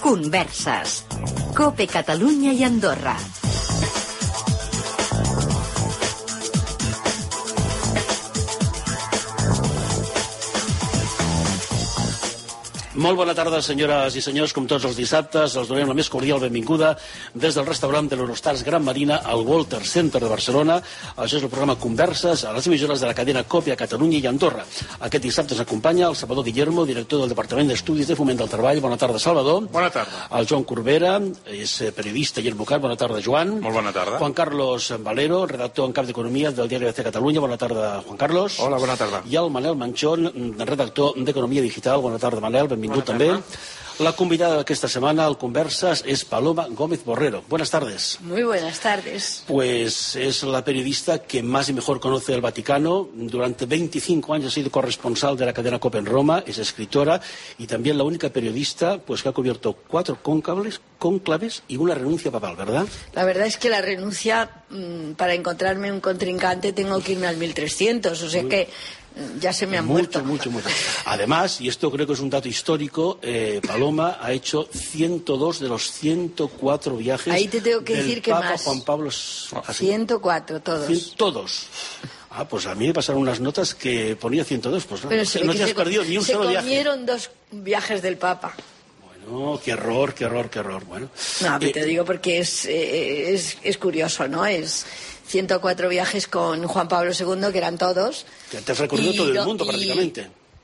Converses. COPE Catalunya i Andorra. Molt bona tarda, senyores i senyors. Com tots els dissabtes, els donem la més cordial benvinguda des del restaurant de l'Eurostars Gran Marina al Walter Center de Barcelona. Això és el programa Converses a les emissores de la cadena COPE a Catalunya i Andorra. Aquest dissabte ens acompanya el Salvador Guillermo, director del Departament d'Estudis de Foment del Treball. Bona tarda, Salvador. Bona tarda. El Joan Corbera, és periodista i advocat. Bona tarda, Joan. Molt bona tarda. Juan Carlos Valero, redactor en cap d'Economia del diari ABC Catalunya. Bona tarda, Juan Carlos. Hola, bona tarda. I el Manel Manchón, redactor d'Economia Digital. Bona tarda, Manel. Benvingut també. La convidada d'aquesta semana al Conversas es Paloma Gómez Borrero. Buenas tardes. Muy buenas tardes. Pues es la periodista que más y mejor conoce el Vaticano. Durante 25 años ha sido corresponsal de la cadena COPE en Roma, es escritora y también la única periodista pues que ha cubierto 4 cónclaves y una renuncia papal, ¿verdad? La verdad es que la renuncia, para encontrarme un contrincante tengo que irme al 1300, o sea que ya se me han muerto. Mucho. Además, y esto creo que es un dato histórico, Paloma ha hecho 102 de los 104 viajes. Ahí te tengo que del decir que Papa más. Juan Pablo. 104, todos. Todos. Ah, pues a mí me pasaron unas notas que ponía 102. Pues no, Pero no te has perdido ni un solo viaje. Se comieron 2 viajes del Papa. Bueno, qué error. Bueno. No, te digo porque es curioso, ¿no? Es 104 viajes con Juan Pablo II, que eran todos. Te has recorrido todo el mundo prácticamente.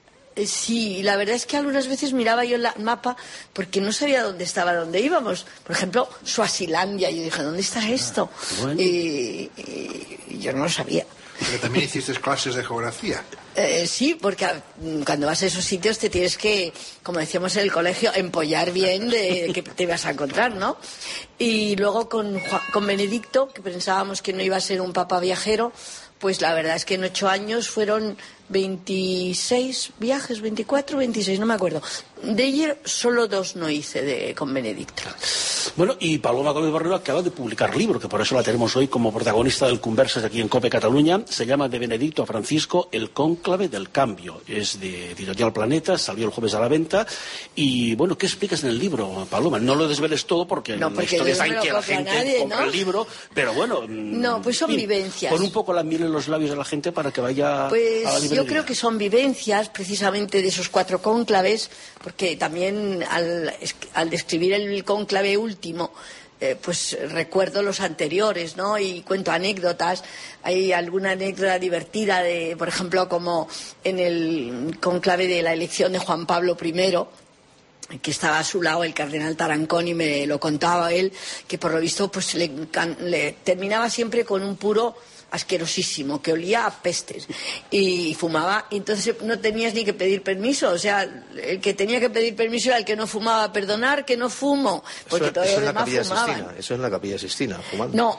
Sí, la verdad es que algunas veces miraba yo el mapa porque no sabía dónde íbamos. Por ejemplo, Suazilandia. Yo dije, ¿dónde está esto? Bueno. Y yo no lo sabía. Porque también hiciste clases de geografía. Sí, porque cuando vas a esos sitios te tienes que, como decíamos en el colegio, empollar bien de que te ibas a encontrar, ¿no? Y luego con Benedicto, que pensábamos que no iba a ser un papa viajero, pues la verdad es que en 8 años fueron 26 viajes, 24, 26, no me acuerdo. De ayer solo 2 no hice con Benedicto. Bueno, y Paloma Gómez Borrero acaba de publicar libro, que por eso la tenemos hoy como protagonista del Conversas aquí en COPE Cataluña. Se llama De Benedicto a Francisco, el cónclave del cambio. Es de Editorial Planeta, salió el jueves a la venta. Y bueno, ¿qué explicas en el libro, Paloma? No lo desveles todo porque la historia está en que la gente compra el libro, pero bueno... No, pues son vivencias. Pon un poco la miel en los labios de la gente para que vaya a la librería. Yo creo que son vivencias precisamente de esos 4 cónclaves, porque también al describir el cónclave último, pues recuerdo los anteriores, ¿no? Y cuento anécdotas. Hay alguna anécdota divertida por ejemplo, como en el cónclave de la elección de Juan Pablo I, que estaba a su lado el cardenal Tarancón, y me lo contaba él, que por lo visto pues le terminaba siempre con un puro asquerosísimo, que olía a pestes, y fumaba, y entonces no tenías ni que pedir permiso. O sea, el que tenía que pedir permiso era el que no fumaba. Perdonar que no fumo, porque todos los demás fumaban. Eso es la Capilla Sixtina, fumando. No,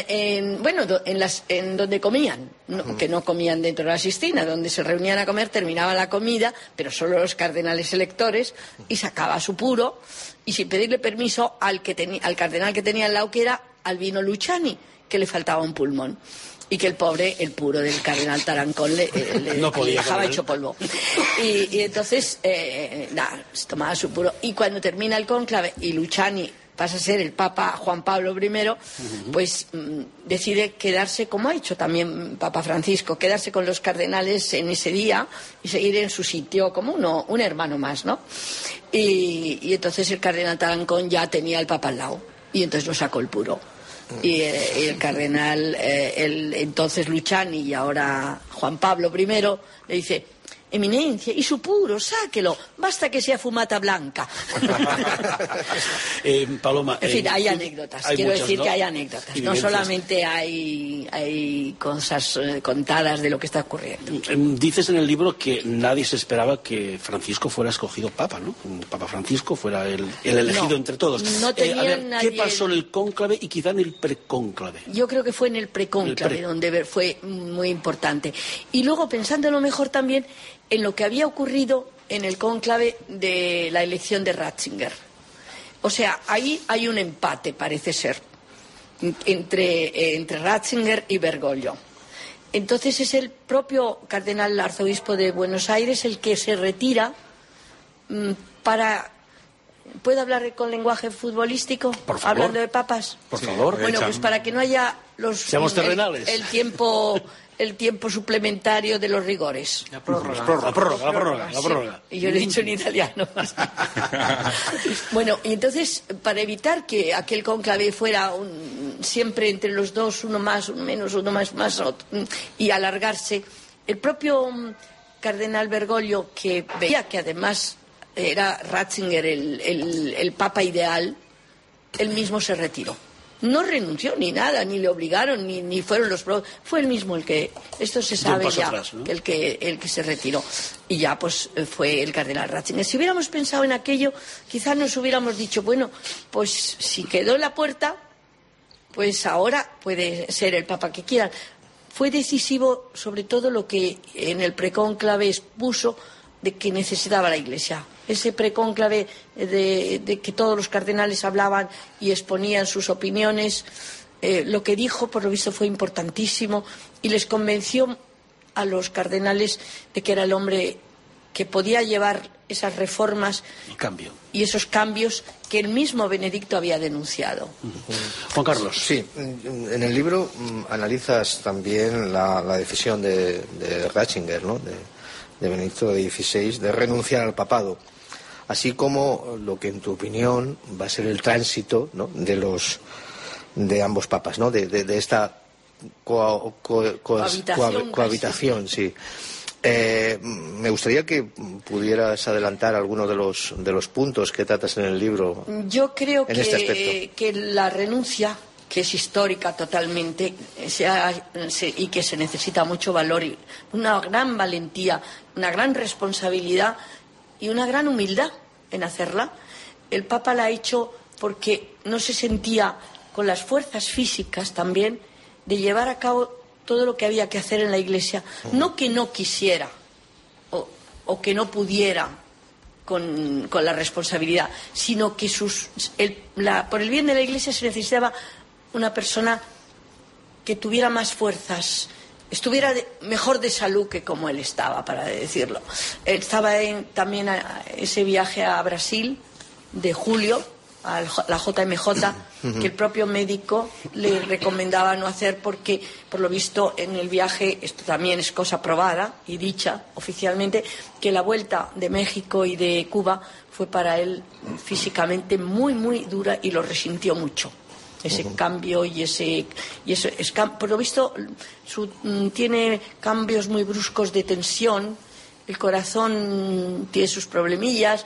en donde comían, que no comían dentro de la Sixtina, donde se reunían a comer, terminaba la comida, pero solo los cardenales electores, y sacaba su puro, y sin pedirle permiso al cardenal que tenía al lado, que era Albino Luciani, que le faltaba un pulmón, y que el puro del cardenal Tarancón le dejaba hecho polvo. Y entonces, se tomaba su puro. Y cuando termina el cónclave y Luciani pasa a ser el Papa Juan Pablo I, pues decide quedarse, como ha hecho también Papa Francisco, quedarse con los cardenales en ese día y seguir en su sitio como un hermano más, ¿no? Y entonces el cardenal Tarancón ya tenía al Papa al lado, y entonces lo sacó el puro. Y el cardenal, entonces Luciani y ahora Juan Pablo I, le dice: Eminencia, y su puro, sáquelo, basta que sea fumata blanca. Paloma, en fin, hay anécdotas, quiero decir, ¿no? Que hay anécdotas, no solamente hay cosas contadas de lo que está ocurriendo. Dices en el libro que nadie se esperaba que Francisco fuera escogido papa, ¿no? Papa Francisco fuera el elegido entre todos. No tenía nadie... ¿Qué pasó en el cónclave y quizá en el precónclave? Yo creo que fue en el precónclave donde fue muy importante. Y luego, pensándolo mejor también, en lo que había ocurrido en el cónclave de la elección de Ratzinger. O sea, ahí hay un empate, parece ser, entre Ratzinger y Bergoglio. Entonces es el propio cardenal arzobispo de Buenos Aires el que se retira para ¿Puedo hablar con lenguaje futbolístico? Por favor. Hablando de papas. Por favor. Bueno, pues para que no haya Seamos terrenales. el tiempo suplementario de los rigores. La prórroga. Y yo lo he dicho en italiano. Bueno, y entonces, para evitar que aquel cónclave fuera siempre entre los dos, uno más, uno menos, uno más, y alargarse, el propio cardenal Bergoglio, que veía que además era Ratzinger el papa ideal, él mismo se retiró. No renunció ni nada, ni le obligaron, ni fueron los... Fue él mismo el que... Esto se sabe ya, atrás, ¿no? el que se retiró. Y ya pues fue el cardenal Ratzinger. Si hubiéramos pensado en aquello, quizás nos hubiéramos dicho, bueno, pues si quedó en la puerta, pues ahora puede ser el papa que quieran. Fue decisivo sobre todo lo que en el precónclave expuso de que necesitaba la Iglesia. Ese precónclave de que todos los cardenales hablaban y exponían sus opiniones, lo que dijo, por lo visto, fue importantísimo y les convenció a los cardenales de que era el hombre que podía llevar esas reformas y esos cambios que el mismo Benedicto había denunciado. Juan Carlos. Sí, en el libro analizas también la decisión de Ratzinger, ¿no? de Benedicto XVI, de renunciar al papado, así como lo que en tu opinión va a ser el tránsito, ¿no? de ambos papas, ¿no? de esta cohabitación, sí. Me gustaría que pudieras adelantar algunos de los puntos que tratas en el libro. Yo creo en este aspecto. Que la renuncia, que es histórica totalmente, y que se necesita mucho valor, y una gran valentía, una gran responsabilidad y una gran humildad en hacerla. El Papa la ha hecho porque no se sentía con las fuerzas físicas también de llevar a cabo todo lo que había que hacer en la Iglesia. No que no quisiera o que no pudiera con la responsabilidad, sino que por el bien de la Iglesia se necesitaba una persona que tuviera más fuerzas, estuviera mejor de salud que como él estaba, para decirlo. Él estaba también ese viaje a Brasil de julio, a la JMJ, que el propio médico le recomendaba no hacer porque, por lo visto, en el viaje, esto también es cosa probada y dicha oficialmente, que la vuelta de México y de Cuba fue para él físicamente muy, muy dura y lo resintió mucho. Ese cambio y ese por lo visto tiene cambios muy bruscos de tensión, el corazón tiene sus problemillas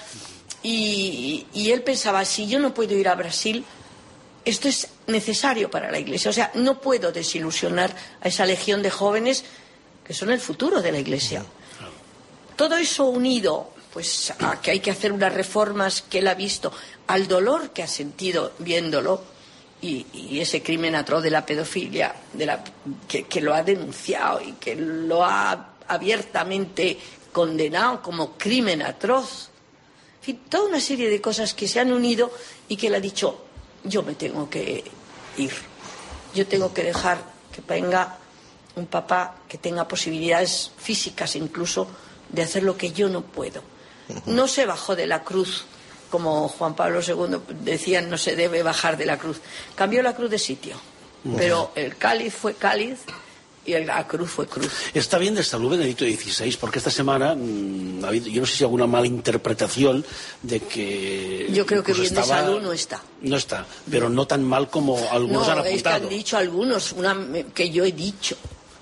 y él pensaba, si yo no puedo ir a Brasil, esto es necesario para la Iglesia, o sea, no puedo desilusionar a esa legión de jóvenes que son el futuro de la Iglesia. Todo eso unido pues a que hay que hacer unas reformas que él ha visto, al dolor que ha sentido viéndolo, y ese crimen atroz de la pedofilia, que lo ha denunciado y que lo ha abiertamente condenado como crimen atroz. En fin, toda una serie de cosas que se han unido y que él ha dicho, yo me tengo que ir. Yo tengo que dejar que venga un papá que tenga posibilidades físicas incluso de hacer lo que yo no puedo. No se bajó de la cruz. Como Juan Pablo II decía, no se debe bajar de la cruz. Cambió la cruz de sitio, pero el cáliz fue cáliz y la cruz fue cruz. Está bien de salud Benedicto XVI, porque esta semana ha habido, yo no sé si alguna mala interpretación de que... Yo creo que bien de salud no está. No está, pero no tan mal como algunos han apuntado. No, es que han dicho algunos, que yo he dicho.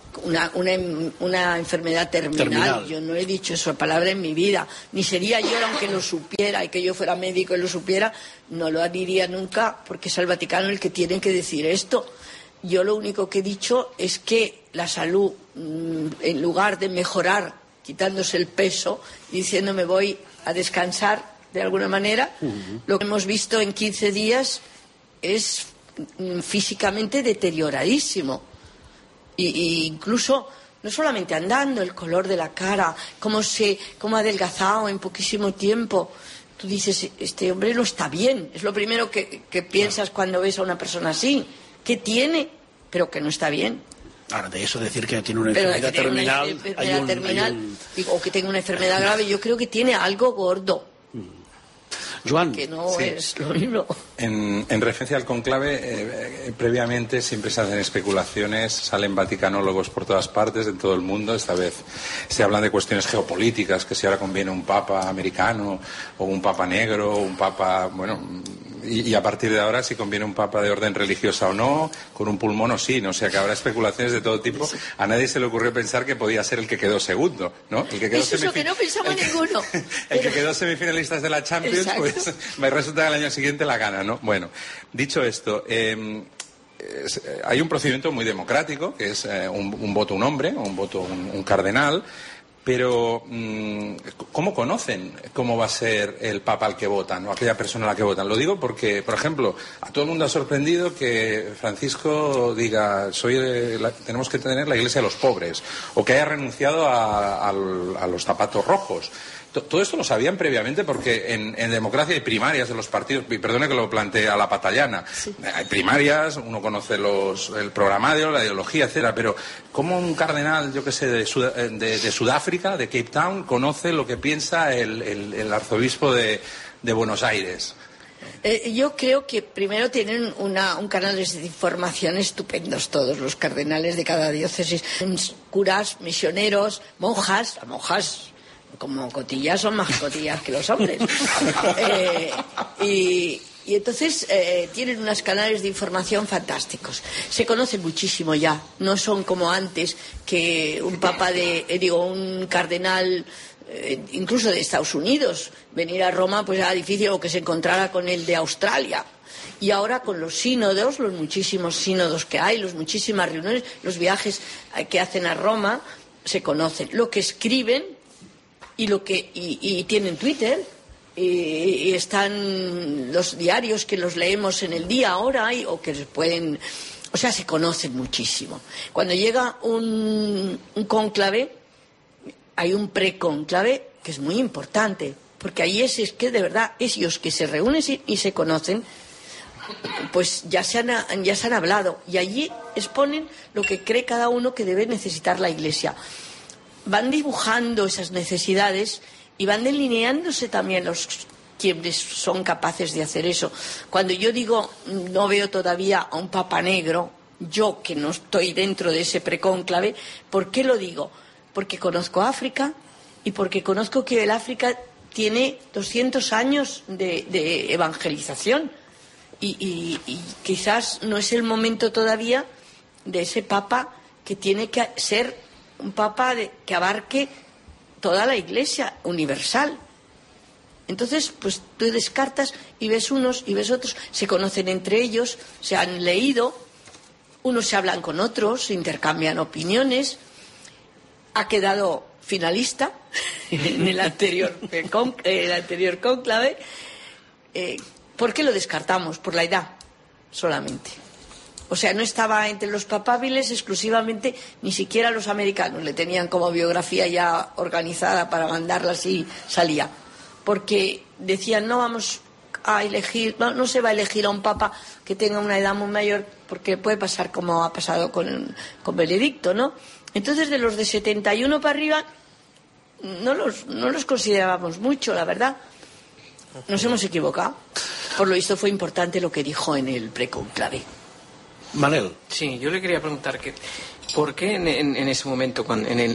Una enfermedad terminal. Yo no he dicho esa palabra en mi vida, ni sería yo, aunque lo supiera y que yo fuera médico y lo supiera, no lo diría nunca, porque es el Vaticano el que tiene que decir esto. Yo lo único que he dicho es que la salud, en lugar de mejorar quitándose el peso y diciendo me voy a descansar de alguna manera, lo que hemos visto en 15 días es físicamente deterioradísimo. Y incluso, no solamente andando, el color de la cara, cómo ha adelgazado en poquísimo tiempo. Tú dices, este hombre no está bien. Es lo primero que piensas cuando ves a una persona así. ¿Qué tiene? Pero que no está bien. Ahora, de eso decir que tiene una enfermedad terminal... o que tenga una enfermedad grave, yo creo que tiene algo gordo. Joan, que no sí. es lo mismo. En referencia al conclave, previamente siempre se hacen especulaciones, salen vaticanólogos por todas partes, en todo el mundo. Esta vez se hablan de cuestiones geopolíticas, que si ahora conviene un papa americano o un papa negro o un papa, bueno, y a partir de ahora si conviene un papa de orden religiosa o no, con un pulmón o sí, ¿no? O sea que habrá especulaciones de todo tipo. A nadie se le ocurrió pensar que podía ser el que quedó segundo, ¿no? El que quedó Eso es lo que no pensamos ninguno. El que quedó semifinalistas de la Champions, Exacto. pues me resulta que el año siguiente la gana, ¿no? Bueno, dicho esto, hay un procedimiento muy democrático, que es un voto un hombre, o un voto un cardenal, pero ¿cómo conocen cómo va a ser el papa al que votan o aquella persona a la que votan? Lo digo porque, por ejemplo, a todo el mundo ha sorprendido que Francisco diga tenemos que tener la iglesia de los pobres, o que haya renunciado a los zapatos rojos. Todo esto lo sabían previamente porque en democracia hay primarias de los partidos, y perdone que lo plantee a la patallana, sí. Hay primarias, uno conoce el programario, la ideología, etcétera, pero ¿cómo un cardenal, yo qué sé, de Sudáfrica, de Cape Town, conoce lo que piensa el arzobispo de Buenos Aires? Yo creo que primero tienen un canal de información estupendos todos los cardenales de cada diócesis, curas, misioneros, monjas, como cotillas son más cotillas que los hombres. Y entonces tienen unos canales de información fantásticos. Se conocen muchísimo ya. No son como antes que un papa un cardenal, incluso de Estados Unidos, venir a Roma pues era difícil, o que se encontrara con el de Australia. Y ahora con los sínodos, los muchísimos sínodos que hay, las muchísimas reuniones, los viajes que hacen a Roma, se conocen. Lo que escriben y tienen Twitter y están los diarios que los leemos en el día ahora o que pueden, o sea, se conocen muchísimo. Cuando llega un cónclave, hay un precónclave que es muy importante, porque ahí es que de verdad ellos que se reúnen y se conocen, pues ya se han hablado, y allí exponen lo que cree cada uno que debe necesitar la Iglesia. Van dibujando esas necesidades y van delineándose también quienes son capaces de hacer eso. Cuando yo digo no veo todavía a un papa negro, yo que no estoy dentro de ese precónclave, ¿por qué lo digo? Porque conozco África y porque conozco que el África tiene 200 años de evangelización y quizás no es el momento todavía de ese papa que tiene que ser un papa que abarque toda la Iglesia universal. Entonces, pues tú descartas y ves unos y ves otros, se conocen entre ellos, se han leído, unos se hablan con otros, se intercambian opiniones. Ha quedado finalista en el anterior cónclave. ¿Por qué lo descartamos? Por la edad solamente. O sea, no estaba entre los papábiles exclusivamente, ni siquiera los americanos le tenían como biografía ya organizada para mandarla así salía. Porque decían, no vamos a elegir, no se va a elegir a un papa que tenga una edad muy mayor, porque puede pasar como ha pasado con Benedicto, ¿no? Entonces, de los de 71 para arriba, no los considerábamos mucho, la verdad. Nos hemos equivocado. Por lo visto fue importante lo que dijo en el precónclave. Manel. Sí, yo le quería preguntar ¿por qué en ese momento,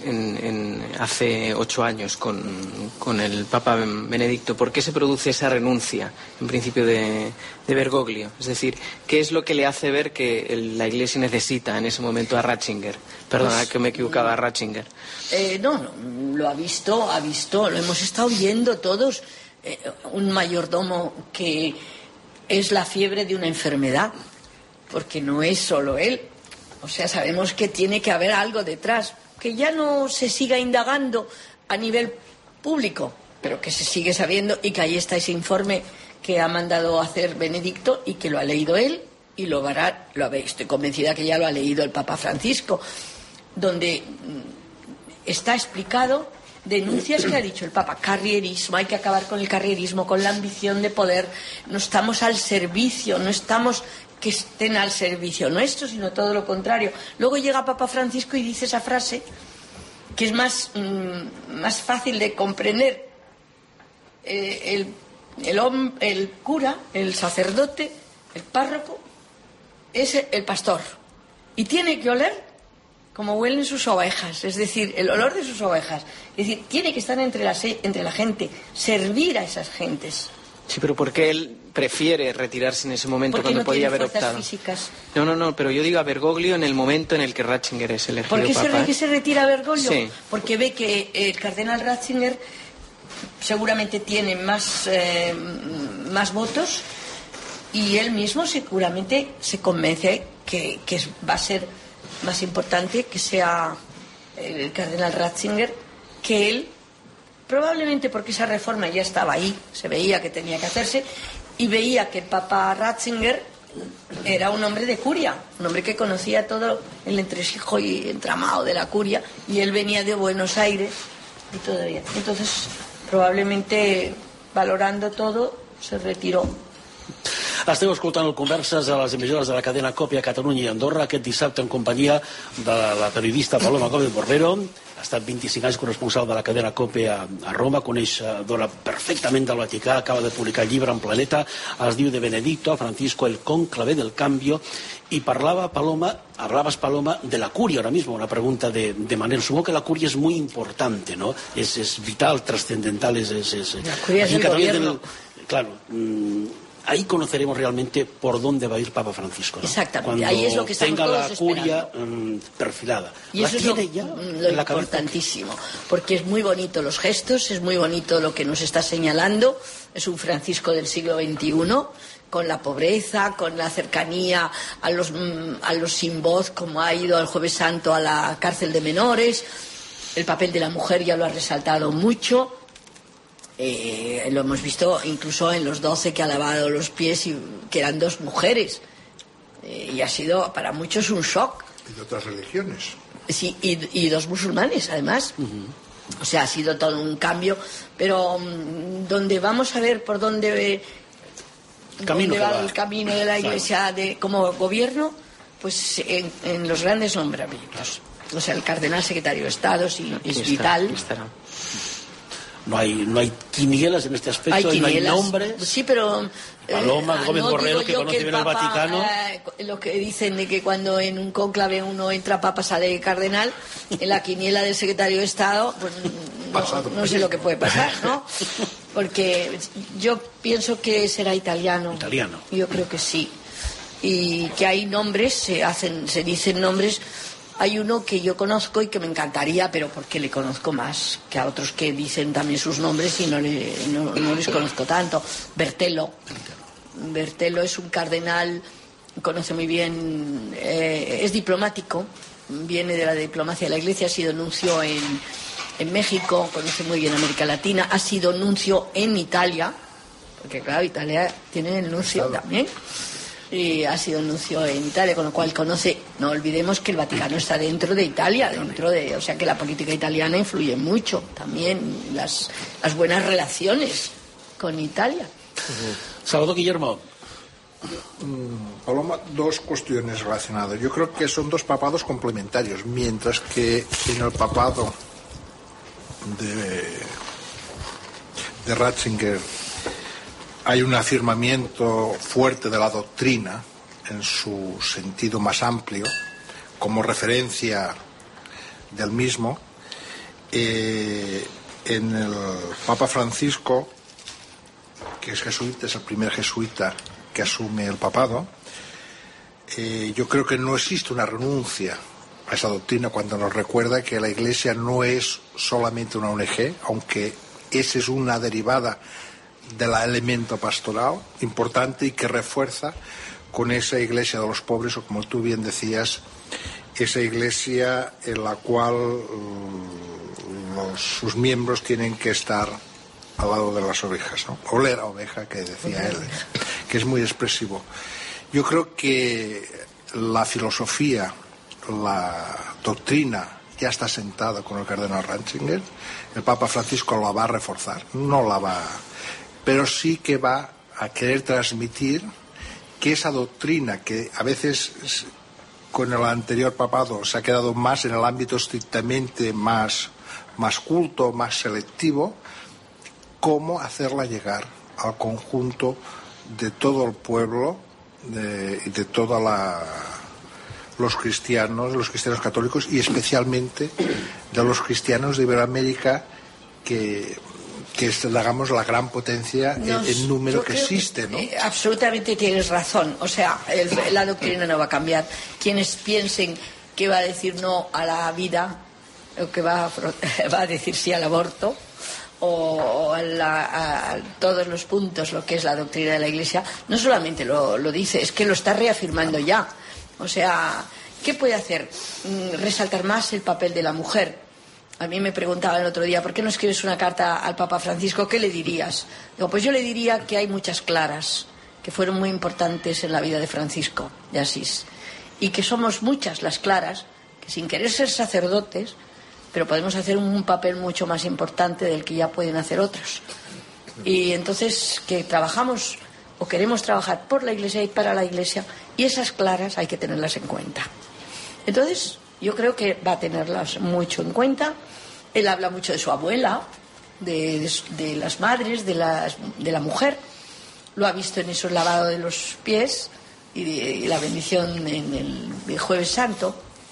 hace 8 años con el Papa Benedicto, por qué se produce esa renuncia, en principio, de Bergoglio? Es decir, ¿qué es lo que le hace ver que la Iglesia necesita en ese momento a Ratzinger? Perdona, que me equivocaba, a Ratzinger. No, lo ha visto, lo hemos estado viendo todos. Un mayordomo que es la fiebre de una enfermedad, porque no es solo él. O sea, sabemos que tiene que haber algo detrás, que ya no se siga indagando a nivel público, pero que se sigue sabiendo, y que ahí está ese informe que ha mandado hacer Benedicto y que lo ha leído él y estoy convencida que ya lo ha leído el Papa Francisco, donde está explicado denuncias que ha dicho el Papa. Carrierismo, hay que acabar con el carrierismo, con la ambición de poder. No estamos al servicio, no estamos que estén al servicio nuestro, sino todo lo contrario. Luego llega Papa Francisco y dice esa frase que es más fácil de comprender. el cura, el sacerdote, el párroco, es el pastor. Y tiene que oler como huelen sus ovejas, es decir, el olor de sus ovejas. Es decir, tiene que estar entre la gente, servir a esas gentes. Sí, pero ¿por qué él prefiere retirarse en ese momento cuando podía haber optado? Físicas. No, pero yo digo a Bergoglio en el momento en el que Ratzinger es elegido papa. ¿Por qué se retira a Bergoglio? Sí. Porque ve que el cardenal Ratzinger seguramente tiene más votos y él mismo seguramente se convence que va a ser más importante que sea el cardenal Ratzinger que él, probablemente porque esa reforma ya estaba ahí, se veía que tenía que hacerse, y veía que el papa Ratzinger era un hombre de curia, un hombre que conocía todo el entresijo y entramado de la curia, y él venía de Buenos Aires y todavía. Entonces, probablemente, valorando todo, se retiró. Esteu escoltant converses a les emissores de la cadena COPE a Catalunya i Andorra aquest dissabte en companyia de la periodista Paloma Gómez Barbero. Ha estat 25 anys corresponsal de la cadena COPE a Roma, coneix Dora perfectament del Vaticà, acaba de publicar el llibre en Planeta, es diu de Benedicto Francisco, el cónclave del cambio, y hablabas Paloma de la curia ahora mismo, una pregunta de Manel. Supongo que la curia es muy importante, ¿no? Es vital, trascendental, la curia es el gobierno. Claro, ahí conoceremos realmente por dónde va a ir Papa Francisco, ¿no? Exactamente, cuando ahí es lo que estamos tenga todos la curia esperando. perfilada. Y eso es lo importantísimo, porque es muy bonito los gestos, es muy bonito lo que nos está señalando. Es un Francisco del siglo XXI, con la pobreza, con la cercanía a los sin voz, como ha ido el Jueves Santo a la cárcel de menores. El papel de la mujer ya lo ha resaltado mucho. Lo hemos visto incluso en los 12 que ha lavado los pies, y que eran 2 mujeres, y ha sido para muchos un shock. Y de otras religiones. Sí, y 2 musulmanes además. O sea, ha sido todo un cambio, pero donde vamos a ver por dónde va el camino de la Iglesia como gobierno, pues en los grandes nombramientos. O sea, el cardenal secretario de Estado es vital. No hay quinielas en este aspecto, no hay nombres. Sí, pero Paloma Gómez Borrero, que conoce bien el Vaticano. Lo que dicen de que cuando en un cónclave uno entra papa, sale cardenal, en la quiniela del secretario de Estado, pues no sé lo que puede pasar, ¿no? Porque yo pienso que será italiano. Italiano. Yo creo que sí. Y que hay nombres, se dicen nombres. Hay uno que yo conozco y que me encantaría, pero porque le conozco más que a otros que dicen también sus nombres y no les conozco tanto. Bertelo. Bertelo es un cardenal, conoce muy bien, es diplomático, viene de la diplomacia de la Iglesia, ha sido nuncio en México, conoce muy bien América Latina, ha sido nuncio en Italia, porque claro, Italia tiene el nuncio también. Y ha sido nuncio en Italia, con lo cual conoce. No olvidemos que el Vaticano está dentro de Italia, o sea que la política italiana influye mucho también, las buenas relaciones con Italia. Salvador Guillermo. Paloma, 2 cuestiones relacionadas. Yo creo que son 2 papados complementarios, mientras que en el papado de Ratzinger hay un afirmamiento fuerte de la doctrina en su sentido más amplio, como referencia del mismo. En el Papa Francisco, que es jesuita, es el primer jesuita que asume el papado, yo creo que no existe una renuncia a esa doctrina cuando nos recuerda que la Iglesia no es solamente una ONG, aunque esa es una derivada del elemento pastoral importante y que refuerza con esa iglesia de los pobres, o como tú bien decías, esa iglesia en la cual sus miembros tienen que estar al lado de las ovejas, ¿no? Oler a oveja, que decía él, que es muy expresivo. Yo creo que la filosofía, la doctrina ya está sentada con el cardenal Ratzinger. El Papa Francisco la va a reforzar, no la va, pero sí que va a querer transmitir que esa doctrina que a veces con el anterior papado se ha quedado más en el ámbito estrictamente más culto, más selectivo, cómo hacerla llegar al conjunto de todo el pueblo y de toda los cristianos católicos, y especialmente de los cristianos de Iberoamérica, que es, digamos, la gran potencia en número que existe, ¿no? Absolutamente tienes razón. O sea, la doctrina no va a cambiar. Quienes piensen que va a decir no a la vida, o que va a decir sí al aborto, o a todos los puntos, lo que es la doctrina de la Iglesia, no solamente lo dice, es que lo está reafirmando ya. O sea, ¿qué puede hacer? Resaltar más el papel de la mujer. A mí me preguntaban el otro día, ¿por qué no escribes una carta al Papa Francisco? ¿Qué le dirías? Digo, pues yo le diría que hay muchas claras que fueron muy importantes en la vida de Francisco de Asís, y que somos muchas las claras que, sin querer ser sacerdotes, pero podemos hacer un papel mucho más importante del que ya pueden hacer otros. Y entonces, que trabajamos o queremos trabajar por la Iglesia y para la Iglesia, y esas claras hay que tenerlas en cuenta. Entonces, yo creo que va a tenerlas mucho en cuenta. Él habla mucho de su abuela, de las madres, de la mujer. Lo ha visto en esos lavados de los pies y la bendición en el Jueves Santo.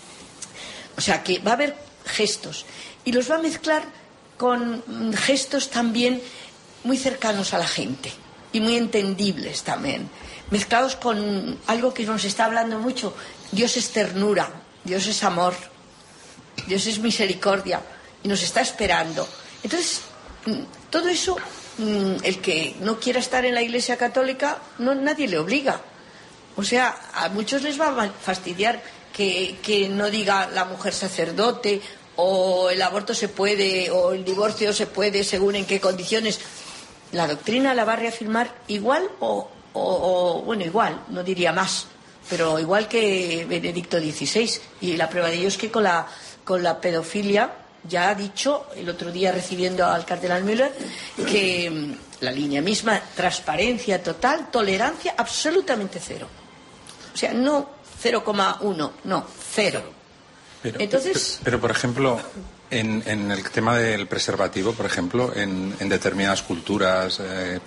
O sea que va a haber gestos, y los va a mezclar con gestos también muy cercanos a la gente y muy entendibles también, mezclados con algo que nos está hablando mucho. Dios es ternura, Dios es amor, Dios es misericordia, y nos está esperando. Entonces, todo eso, el que no quiera estar en la Iglesia Católica, nadie le obliga. O sea, a muchos les va a fastidiar que no diga la mujer sacerdote, o el aborto se puede, o el divorcio se puede, según en qué condiciones. La doctrina la va a reafirmar igual bueno, igual, no diría más, pero igual que Benedicto XVI. Y la prueba de ello es que con la pedofilia ya ha dicho, el otro día recibiendo al cardenal Müller, que la línea misma, transparencia total, tolerancia absolutamente cero. O sea, no 0,1, no, cero. Entonces, pero por ejemplo, en el tema del preservativo, por ejemplo, en determinadas culturas,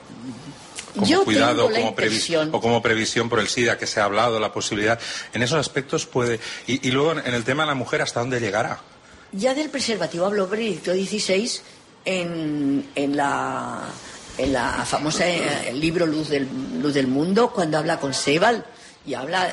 como cuidado o como previsión por el SIDA, que se ha hablado, la posibilidad, en esos aspectos puede. Y luego en el tema de la mujer, ¿hasta dónde llegará? Ya del preservativo habló Benedicto XVI en la famosa el libro Luz del Mundo, cuando habla con Sebald. Y habla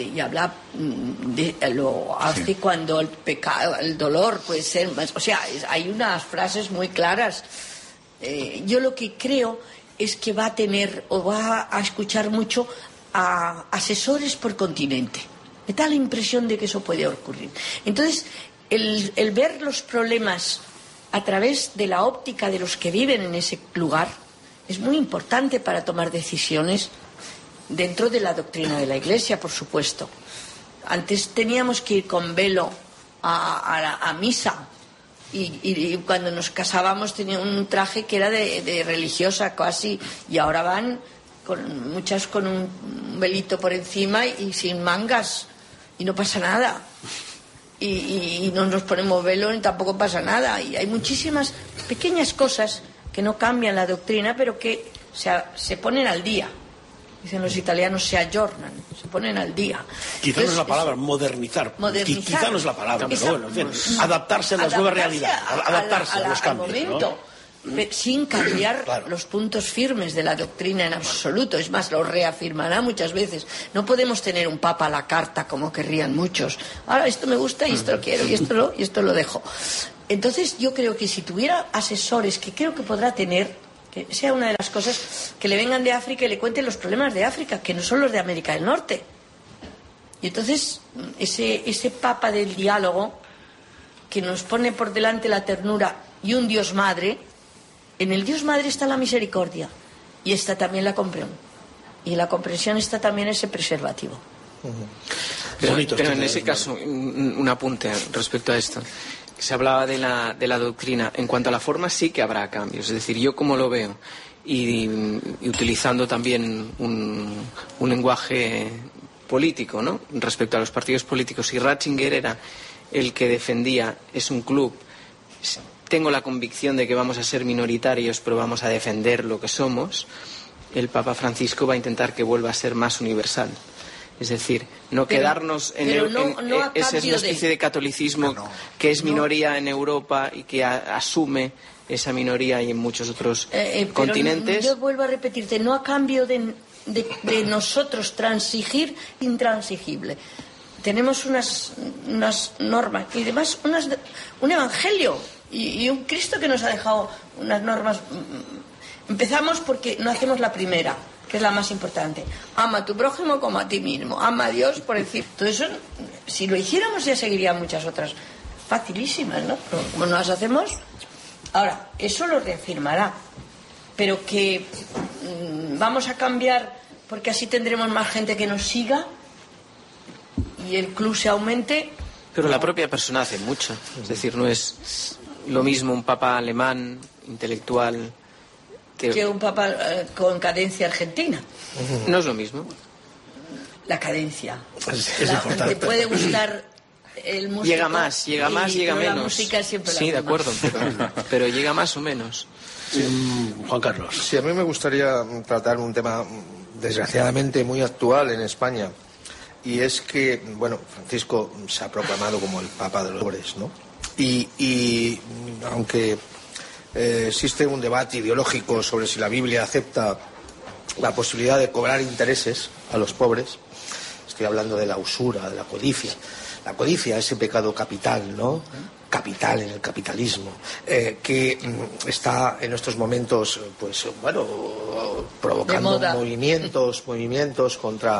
lo hace sí, cuando el pecado, el dolor puede ser más. O sea, hay unas frases muy claras. Yo lo que creo es que va a tener o va a escuchar mucho a asesores por continente. Me da la impresión de que eso puede ocurrir. Entonces, el ver los problemas a través de la óptica de los que viven en ese lugar es muy importante para tomar decisiones dentro de la doctrina de la Iglesia, por supuesto. Antes teníamos que ir con velo a misa, y cuando nos casábamos tenía un traje que era de religiosa casi, y ahora van muchas con un velito por encima y sin mangas, y no pasa nada. Y no nos ponemos velo y tampoco pasa nada. Y hay muchísimas pequeñas cosas que no cambian la doctrina, pero que se ponen al día. Dicen los italianos, se aggiornan, se ponen al día. Quizá no es la palabra, modernizar. Quizá no es la palabra, pero bueno, adaptarse a las nuevas realidades, adaptarse a los cambios. Al momento, ¿no? Sin cambiar los puntos firmes de la doctrina en absoluto. Es más, lo reafirmará muchas veces. No podemos tener un papa a la carta, como querrían muchos. Ahora esto me gusta y esto lo quiero y esto lo dejo. Entonces yo creo que si tuviera asesores, que creo que podrá tener, que sea una de las cosas, que le vengan de África y le cuenten los problemas de África, que no son los de América del Norte. Y entonces ese papa del diálogo, que nos pone por delante la ternura y un Dios Madre, en el Dios Madre está la misericordia y está también la comprensión. Y en la comprensión está también ese preservativo. Pero en ese caso, un apunte respecto a esto. Se hablaba de la doctrina. En cuanto a la forma, sí que habrá cambios. Es decir, yo como lo veo, y utilizando también un lenguaje político, ¿no?, respecto a los partidos políticos, si Ratzinger era el que defendía, es un club, tengo la convicción de que vamos a ser minoritarios, pero vamos a defender lo que somos, el Papa Francisco va a intentar que vuelva a ser más universal. Es decir, no quedarnos en esa especie de catolicismo que es minoría en Europa y que asume esa minoría y en muchos otros continentes. Yo vuelvo a repetirte, no a cambio de nosotros transigir intransigible. Tenemos unas normas y además un evangelio y un Cristo que nos ha dejado unas normas. Empezamos porque no hacemos la primera, que es la más importante. Ama a tu prójimo como a ti mismo. Ama a Dios por decir. Todo eso, si lo hiciéramos, ya seguirían muchas otras facilísimas, ¿no? Pero como no las hacemos. Ahora, eso lo reafirmará. Pero que vamos a cambiar porque así tendremos más gente que nos siga y el club se aumente. Pero la propia persona hace mucho. Es decir, no es lo mismo un papa alemán, intelectual, que un papa con cadencia argentina. No es lo mismo. La cadencia. Es importante. Te puede gustar el músico. Llega más, llega menos. La música siempre sí, de acuerdo, pero llega más o menos. Sí, Juan Carlos. Sí, a mí me gustaría tratar un tema desgraciadamente muy actual en España. Y es que, bueno, Francisco se ha proclamado como el Papa de los pobres, ¿no? Y aunque existe un debate ideológico sobre si la Biblia acepta la posibilidad de cobrar intereses a los pobres, estoy hablando de la usura, de la codicia. La codicia, ese pecado capital, ¿no? Capital en el capitalismo, que está en estos momentos, pues bueno, provocando movimientos contra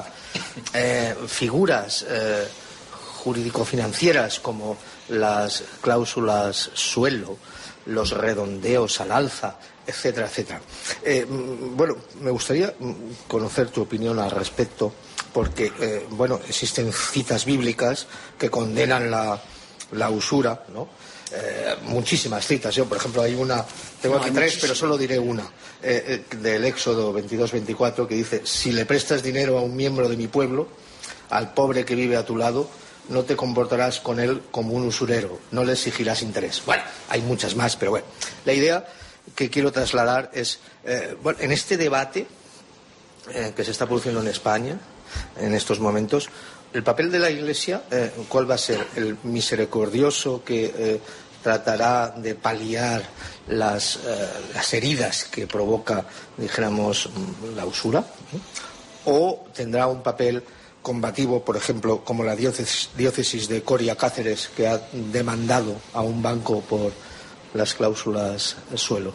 figuras jurídico-financieras como las cláusulas suelo, los redondeos al alza, etcétera, etcétera. Bueno, me gustaría conocer tu opinión al respecto, porque, bueno, existen citas bíblicas que condenan la usura, ¿no? Muchísimas citas. Yo, por ejemplo, tengo aquí 3, pero solo diré una, del Éxodo 22-24, que dice: si le prestas dinero a un miembro de mi pueblo, al pobre que vive a tu lado, no te comportarás con él como un usurero, no le exigirás interés. Bueno, hay muchas más, pero bueno, la idea que quiero trasladar es, bueno, en este debate que se está produciendo en España en estos momentos, el papel de la Iglesia, ¿cuál va a ser? ¿El misericordioso que tratará de paliar las heridas que provoca, dijéramos, la usura? ¿O tendrá un papel combativo, por ejemplo, como la diócesis de Coria Cáceres, que ha demandado a un banco por las cláusulas suelo?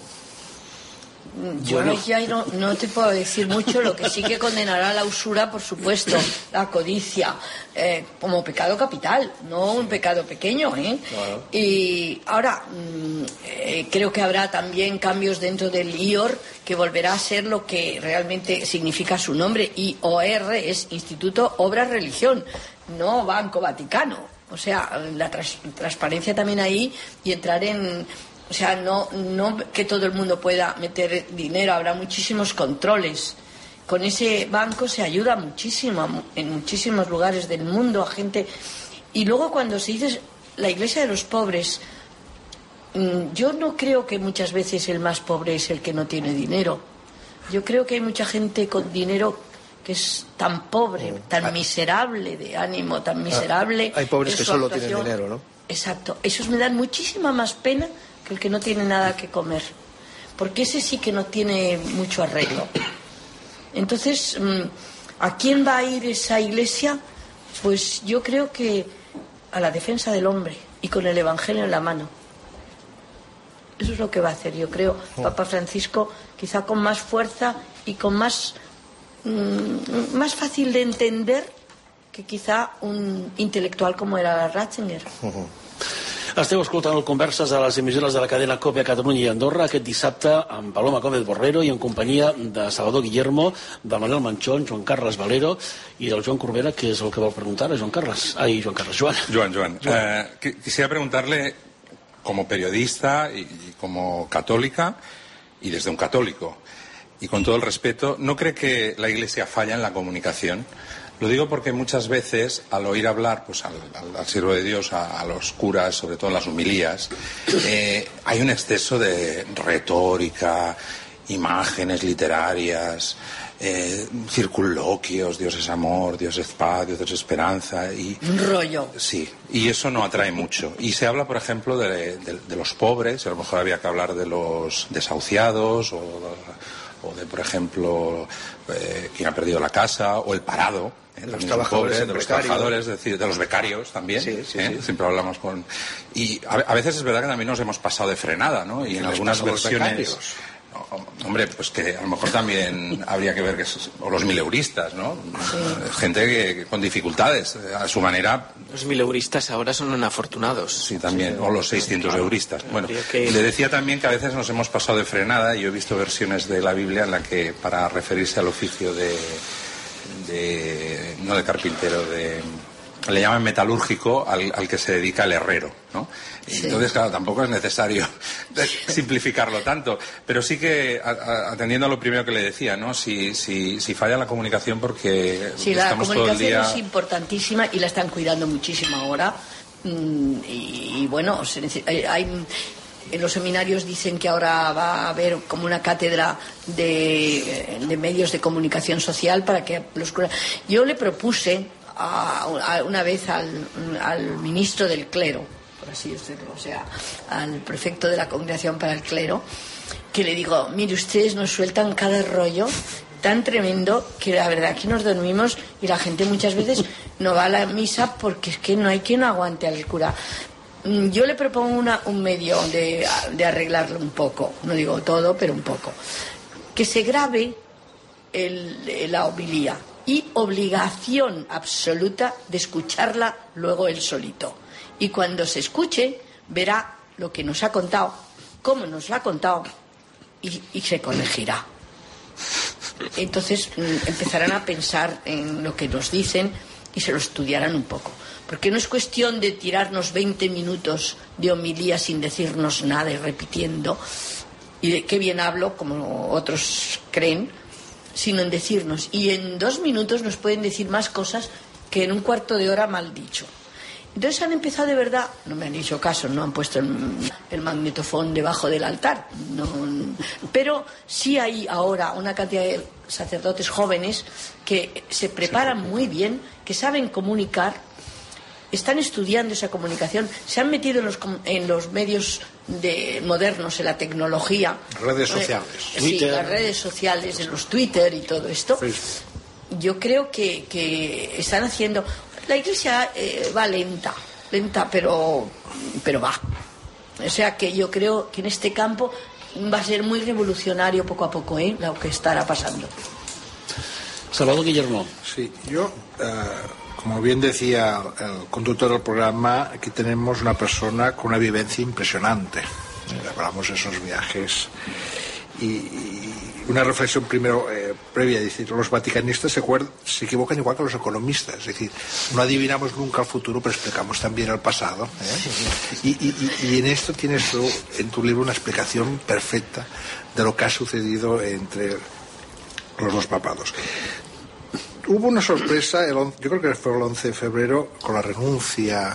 Yo ya no te puedo decir mucho. Lo que sí que condenará la usura, por supuesto, la codicia, como pecado capital, no un pecado pequeño, ¿eh? Claro. Y ahora creo que habrá también cambios dentro del IOR, que volverá a ser lo que realmente significa su nombre. IOR es Instituto Obras Religión, no Banco Vaticano. O sea, la transparencia también ahí y entrar en... O sea, no que todo el mundo pueda meter dinero, habrá muchísimos controles. Con ese banco se ayuda muchísimo en muchísimos lugares del mundo a gente. Y luego cuando se dice la Iglesia de los pobres, yo no creo que muchas veces el más pobre es el que no tiene dinero. Yo creo que hay mucha gente con dinero que es tan pobre, tan miserable de ánimo, tan miserable. Hay pobres que solo tienen dinero, ¿no? Exacto. Esos me dan muchísima más pena que el que no tiene nada que comer, porque ese sí que no tiene mucho arreglo. Entonces, ¿a quién va a ir esa Iglesia? Pues yo creo que a la defensa del hombre y con el Evangelio en la mano. Eso es lo que va a hacer, yo creo, Papa Francisco, quizá con más fuerza y con más fácil de entender que quizá un intelectual como era Ratzinger. Esteu escoltant el Converses a les emissores de la cadena COPE a Catalunya i Andorra aquest dissabte amb Paloma Gómez Borrero i en companyia de Salvador Guillermo, de Manuel Manchón, Joan Carles Valero y del Joan Corbera, que es el que vol preguntar a Joan Carles. Joan. Quisiera preguntarle, como periodista y como católica, y desde un católico, y con todo el respeto, ¿no cree que la Iglesia falla en la comunicación? Lo digo porque muchas veces al oír hablar pues al siervo de Dios, a los curas, sobre todo en las homilías, hay un exceso de retórica, imágenes literarias, circunloquios, Dios es amor, Dios es paz, Dios es esperanza. Un rollo. Sí, y eso no atrae mucho. Y se habla, por ejemplo, de los pobres, a lo mejor había que hablar de los desahuciados o de, por ejemplo, quien ha perdido la casa o el parado. Los trabajadores, pobres, de los trabajadores, es decir, de los becarios también. Sí. Siempre hablamos con... Y a veces es verdad que también nos hemos pasado de frenada, ¿no? Y en algunas versiones... Hombre, pues que a lo mejor también habría que ver o los mileuristas, ¿no? Sí. Gente que con dificultades, a su manera. Los mileuristas ahora son inafortunados. Sí, también, o los 600 euristas. Bueno, le decía también que a veces nos hemos pasado de frenada, y yo he visto versiones de la Biblia en la que, para referirse al oficio no de carpintero, le llaman metalúrgico al que se dedica el herrero, ¿no? Sí. Entonces, claro, tampoco es necesario simplificarlo tanto, pero sí que, atendiendo a lo primero que le decía, ¿no? Si falla la comunicación, porque sí, estamos todo el día... la comunicación es importantísima y la están cuidando muchísimo ahora, y bueno, en los seminarios dicen que ahora va a haber como una cátedra de medios de comunicación social para que los curas... Yo le propuse una vez al ministro del clero, por así decirlo, o sea, al prefecto de la Congregación para el Clero, que le digo, mire, ustedes nos sueltan cada rollo tan tremendo que la verdad que nos dormimos y la gente muchas veces no va a la misa porque es que no hay quien aguante al cura. Yo le propongo un medio de arreglarlo un poco, no digo todo, pero un poco, que se grabe la homilía y obligación absoluta de escucharla luego él solito. Y cuando se escuche, verá lo que nos ha contado, cómo nos lo ha contado, y se corregirá. Entonces empezarán a pensar en lo que nos dicen y se lo estudiarán un poco. Porque no es cuestión de tirarnos 20 minutos de homilía sin decirnos nada y repitiendo, y de qué bien hablo, como otros creen, sino en decirnos. Y en 2 minutos nos pueden decir más cosas que en un cuarto de hora mal dicho. Entonces han empezado de verdad, no me han hecho caso, no han puesto el magnetofón debajo del altar, no, pero sí hay ahora una cantidad de sacerdotes jóvenes que se preparan muy bien, que saben comunicar, están estudiando esa comunicación, se han metido en los medios modernos, en la tecnología, redes sociales, sí, las redes sociales, en los Twitter y todo esto. Yo creo que están haciendo... La Iglesia va lenta, pero va. O sea que yo creo que en este campo va a ser muy revolucionario poco a poco, lo que estará pasando. Salvador Guillermo. Sí, yo, como bien decía el conductor del programa, aquí tenemos una persona con una vivencia impresionante. Hablamos de esos viajes y una reflexión primero previa, es decir, los vaticanistas se equivocan igual que los economistas, es decir, no adivinamos nunca el futuro, pero explicamos también el pasado, y en esto tienes tú, en tu libro, una explicación perfecta de lo que ha sucedido entre los dos papados. Hubo una sorpresa, yo creo que fue el 11 de febrero, con la renuncia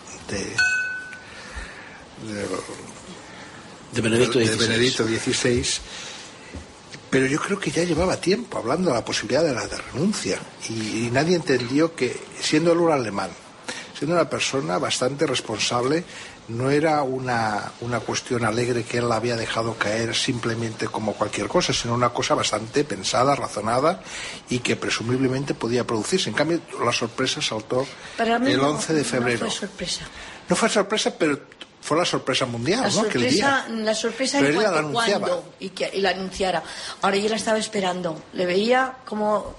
de Benedicto XVI, pero yo creo que ya llevaba tiempo hablando de la posibilidad de la renuncia, y nadie entendió que, siendo él un alemán, siendo una persona bastante responsable, no era una cuestión alegre que él la había dejado caer simplemente como cualquier cosa, sino una cosa bastante pensada, razonada, y que presumiblemente podía producirse. En cambio, la sorpresa saltó el 11 de febrero. No fue sorpresa. No fue sorpresa, pero fue la sorpresa mundial, la sorpresa, ¿no? La sorpresa en cuando y la anunciara. Ahora yo la estaba esperando. Le veía cómo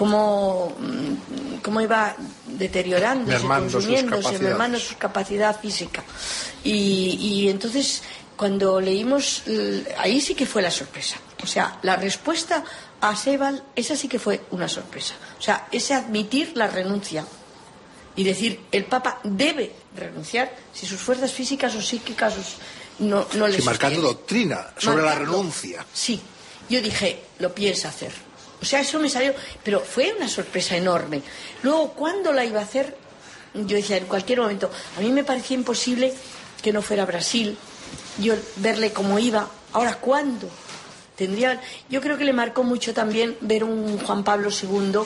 iba deteriorándose, consumiéndose, mermando su capacidad física. Y entonces, cuando leímos, ahí sí que fue la sorpresa. O sea, la respuesta a Sebald, esa sí que fue una sorpresa. O sea, ese admitir la renuncia y decir, el Papa debe renunciar si sus fuerzas físicas o psíquicas no le marcando doctrina sobre la renuncia. Sí, yo dije, lo piensa hacer. O sea, eso me salió, pero fue una sorpresa enorme. Luego, ¿cuándo la iba a hacer? Yo decía, en cualquier momento. A mí me parecía imposible que no fuera a Brasil, yo verle cómo iba. Ahora, ¿cuándo? Yo creo que le marcó mucho también ver un Juan Pablo II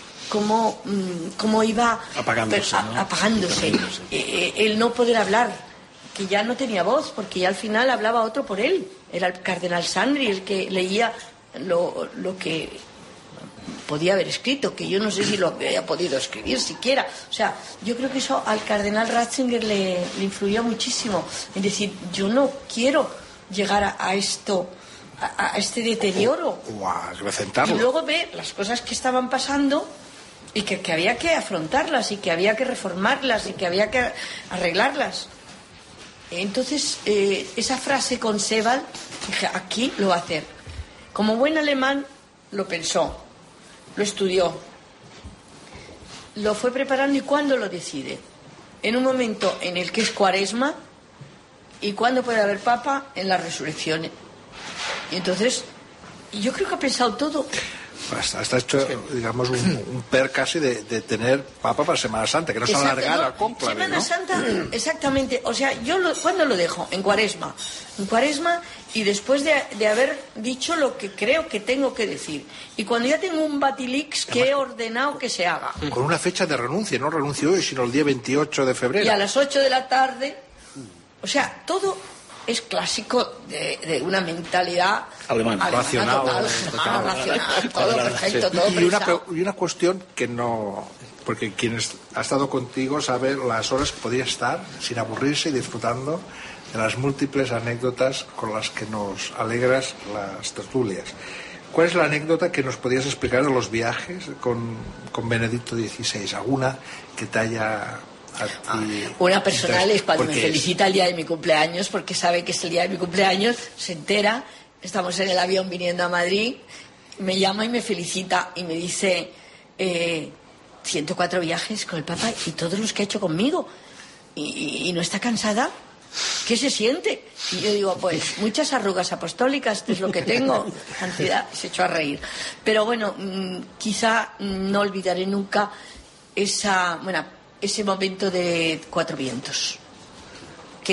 cómo iba apagándose. El no poder hablar, que ya no tenía voz, porque ya al final hablaba otro por él. Era el cardenal Sandri el que leía lo que podía haber escrito, que yo no sé si lo había podido escribir siquiera. O sea, yo creo que eso al cardenal Ratzinger le influyó muchísimo en decir, yo no quiero llegar a esto, a este deterioro. O a acrecentarlo. Y luego ver las cosas que estaban pasando y que había que afrontarlas y que había que reformarlas y que había que arreglarlas. Entonces, esa frase con Sebald, dije, aquí lo va a hacer. Como buen alemán, lo pensó, lo estudió, lo fue preparando. ¿Y cuándo lo decide? En un momento en el que es Cuaresma. ¿Y cuándo puede haber papa? En la resurrección. Y entonces, yo creo que ha pensado todo. Hasta hecho, digamos, un per casi de tener papa para Semana Santa, que no se alargara al cónclave, Semana ¿no? Santa, exactamente. O sea, ¿cuándo lo dejo? En Cuaresma. En Cuaresma, y después de haber dicho lo que creo que tengo que decir. Y cuando ya tengo un batilix que he ordenado que se haga. Con una fecha de renuncia, no renuncio hoy, sino el día 28 de febrero. Y a las 8 de la tarde. O sea, todo es clásico de una mentalidad alemana, racional, racional, todo perfecto, todo y una cuestión que no, porque quien ha estado contigo sabe las horas que podía estar sin aburrirse y disfrutando de las múltiples anécdotas con las que nos alegras las tertulias. ¿Cuál es la anécdota que nos podías explicar de los viajes con Benedicto XVI? ¿Alguna que te haya... Una personal es cuando me felicita el día de mi cumpleaños, porque sabe que es el día de mi cumpleaños, se entera, estamos en el avión viniendo a Madrid, me llama y me felicita y me dice 104 viajes con el Papa y todos los que ha hecho conmigo y no está cansada. ¿Qué se siente? Y yo digo, pues muchas arrugas apostólicas, es lo que tengo. Ansiedad, se echó a reír. Pero bueno, quizá no olvidaré nunca ese momento de Cuatro Vientos, que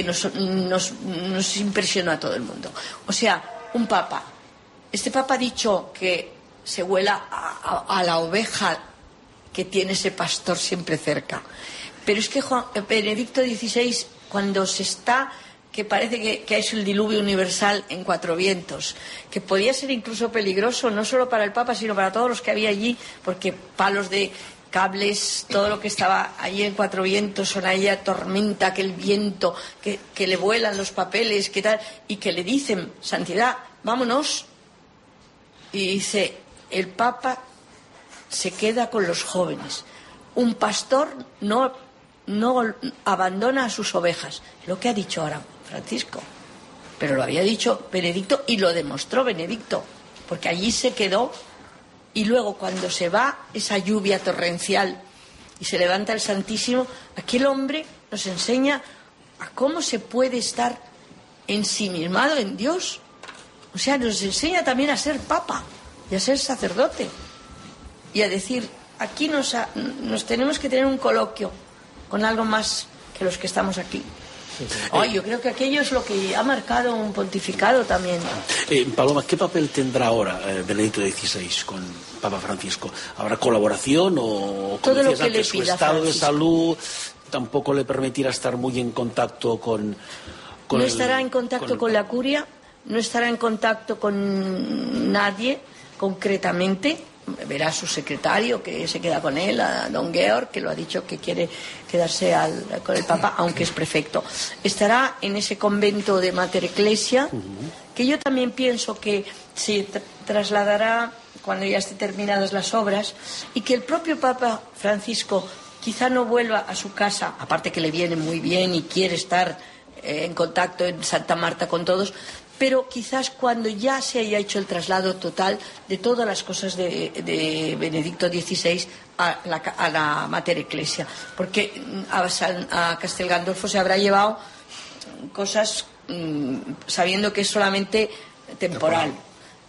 nos impresionó a todo el mundo. O sea, un papa. Este papa ha dicho que se huela a la oveja que tiene ese pastor siempre cerca. Pero es que Benedicto XVI, cuando que parece que es el diluvio universal en Cuatro Vientos, que podía ser incluso peligroso, no solo para el papa, sino para todos los que había allí, porque palos de cables, todo lo que estaba allí en Cuatro Vientos, son ahí a tormenta, aquel viento, que le vuelan los papeles, que tal, y que le dicen, santidad, vámonos. Y dice, el Papa se queda con los jóvenes. Un pastor no abandona a sus ovejas. Lo que ha dicho ahora Francisco. Pero lo había dicho Benedicto y lo demostró Benedicto, porque allí se quedó. Y luego cuando se va esa lluvia torrencial y se levanta el Santísimo, aquel hombre nos enseña a cómo se puede estar ensimismado en Dios. O sea, nos enseña también a ser papa y a ser sacerdote y a decir, aquí nos tenemos que tener un coloquio con algo más que los que estamos aquí. Yo creo que aquello es lo que ha marcado un pontificado también. Paloma, ¿qué papel tendrá ahora Benedicto XVI con Papa Francisco? ¿Habrá colaboración o, como decías antes, su estado de salud tampoco le permitirá estar muy en contacto con no estará en contacto con la curia, no estará en contacto con nadie concretamente. Verá a su secretario que se queda con él, a don Georg, que lo ha dicho que quiere quedarse con el Papa, aunque es prefecto. Estará en ese convento de Mater Ecclesia, que yo también pienso que se trasladará cuando ya estén terminadas las obras, y que el propio Papa Francisco quizá no vuelva a su casa, aparte que le viene muy bien y quiere estar en contacto en Santa Marta con todos, pero quizás cuando ya se haya hecho el traslado total de todas las cosas de Benedicto XVI a la Mater Ecclesia, porque a Castel Gandolfo se habrá llevado cosas sabiendo que es solamente temporal.